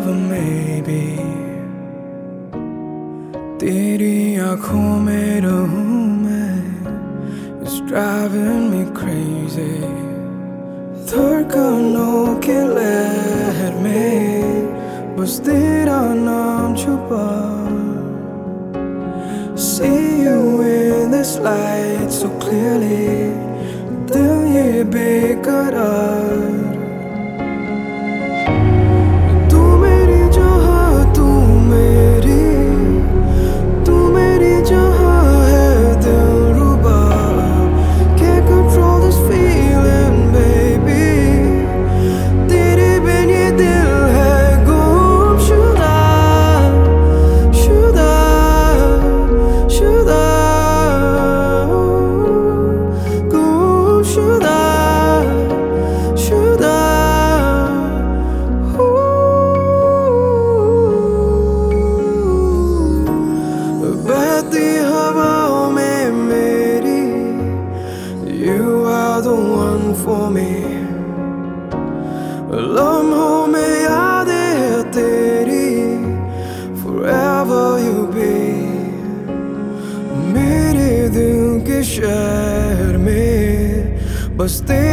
forever maybe, तेरी आँखों में रहूं मैं, it's driving me crazy. धड़कनों के लहर में बस तेरा नाम छुपा. See you in this light so clearly, दिल ये बेकरार. तू मेरी जहाँ, तू मेरी जहाँ है दिलरुबा. Can't control this feeling baby, तेरे बिन ये दिल है गुमशुदा. बहती हवाओं में मेरी, you are the one for me. लम्हों में यादें हैं तेरी, forever you be. मेरे दिल के शहर में बस तेरी